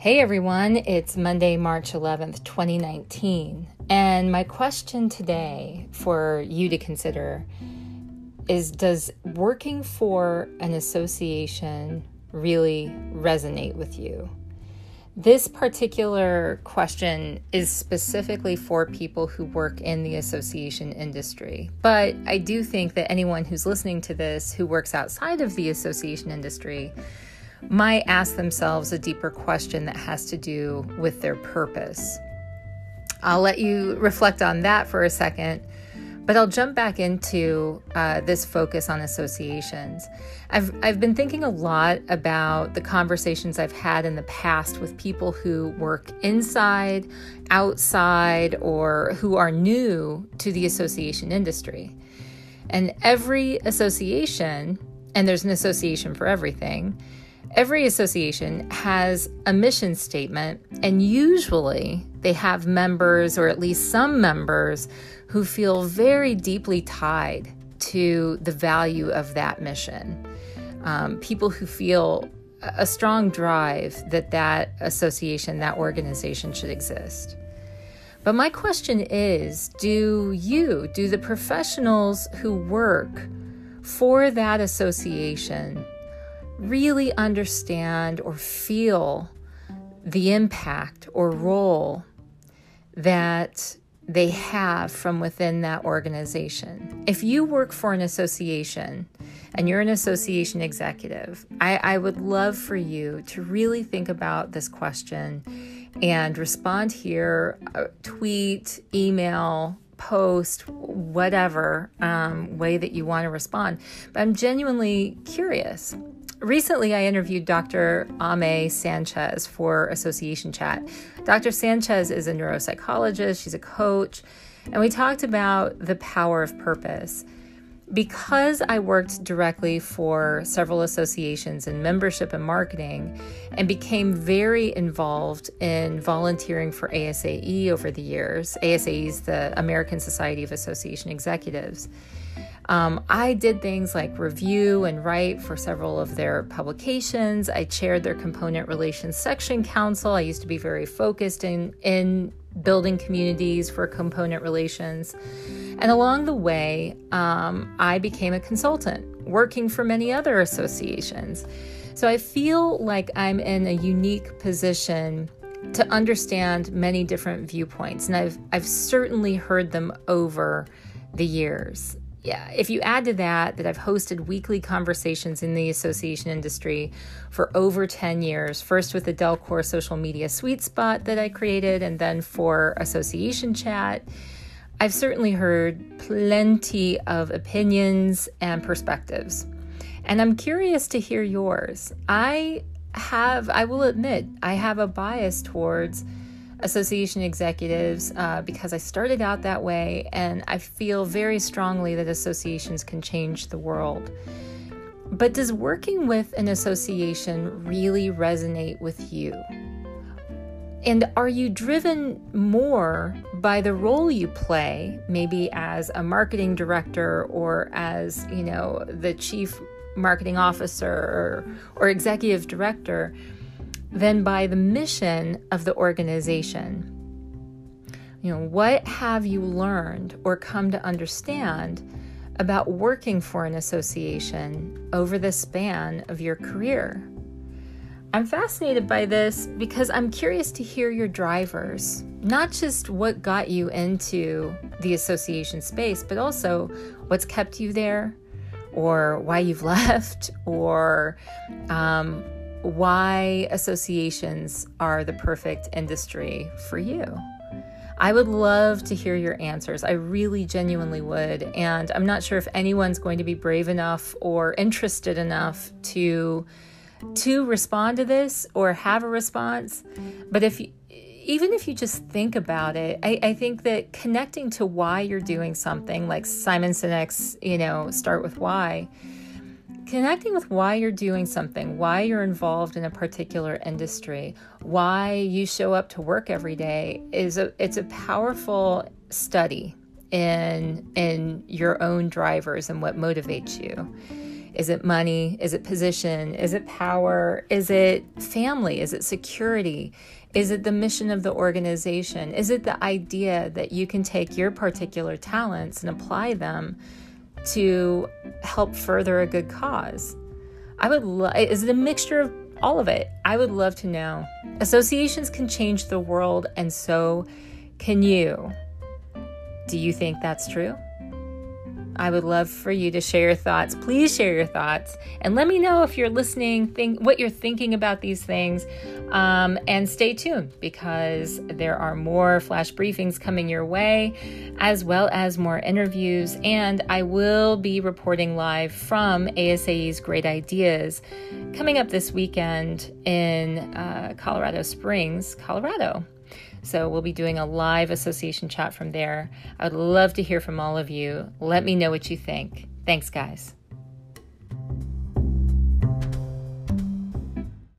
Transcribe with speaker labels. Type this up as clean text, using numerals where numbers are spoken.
Speaker 1: Hey everyone, it's Monday, March 11th, 2019. And my question today for you to consider is, does working for an association really resonate with you? This particular question is specifically for people who work in the association industry. But I do think that anyone who's listening to this who works outside of the association industry might ask themselves a deeper question that has to do with their purpose. I'll let you reflect on that for a second, but I'll jump back into this focus on associations. I've been thinking a lot about the conversations I've had in the past with people who work inside, outside, or who are new to the association industry. And every association, and there's an association for everything, every association has a mission statement, and usually they have members, or at least some members, who feel very deeply tied to the value of that mission. People who feel a strong drive that association, that organization should exist. But my question is, do the professionals who work for that association really understand or feel the impact or role that they have from within that organization? If you work for an association and you're an association executive, I would love for you to really think about this question and respond here, tweet, email, post, whatever way that you want to respond. But I'm genuinely curious. Recently, I interviewed Dr. Ame Sanchez for Association Chat. Dr. Sanchez is a neuropsychologist, she's a coach, and we talked about the power of purpose. Because I worked directly for several associations in membership and marketing and became very involved in volunteering for ASAE over the years, ASAE is the American Society of Association Executives, I did things like review and write for several of their publications. I chaired their component relations section council. I used to be very focused in building communities for component relations. And along the way, I became a consultant working for many other associations. So I feel like I'm in a unique position to understand many different viewpoints. And I've certainly heard them over the years. Yeah, if you add to that I've hosted weekly conversations in the association industry for over 10 years, first with the Delcor social media sweet spot that I created, and then for Association Chat, I've certainly heard plenty of opinions and perspectives. And I'm curious to hear yours. I will admit, I have a bias towards association executives because I started out that way, and I feel very strongly that associations can change the world. But does working with an association really resonate with you? And are you driven more by the role you play, maybe as a marketing director or as, the chief marketing officer or executive director, than by the mission of the organization? What have you learned or come to understand about working for an association over the span of your career? I'm fascinated by this because I'm curious to hear your drivers, not just what got you into the association space, but also what's kept you there, or why you've left, or why associations are the perfect industry for you. I would love to hear your answers. I really genuinely would. And I'm not sure if anyone's going to be brave enough or interested enough to respond to this or have a response. But even if you just think about it, I think that connecting to why you're doing something, like Simon Sinek's, start with why, connecting with why you're doing something, why you're involved in a particular industry, why you show up to work every day it's a powerful study in your own drivers and what motivates you. Is it money? Is it position? Is it power? Is it family? Is it security? Is it the mission of the organization? Is it the idea that you can take your particular talents and apply them to help further a good cause? Is it a mixture of all of it? I would love to know. Associations can change the world, and so can you. Do you think that's true? I would love for you to share your thoughts. Please share your thoughts and let me know if you're listening, what you're thinking about these things. And stay tuned, because there are more flash briefings coming your way, as well as more interviews. And I will be reporting live from ASAE's Great Ideas coming up this weekend in Colorado Springs, Colorado. So we'll be doing a live association chat from there. I would love to hear from all of you. Let me know what you think. Thanks, guys.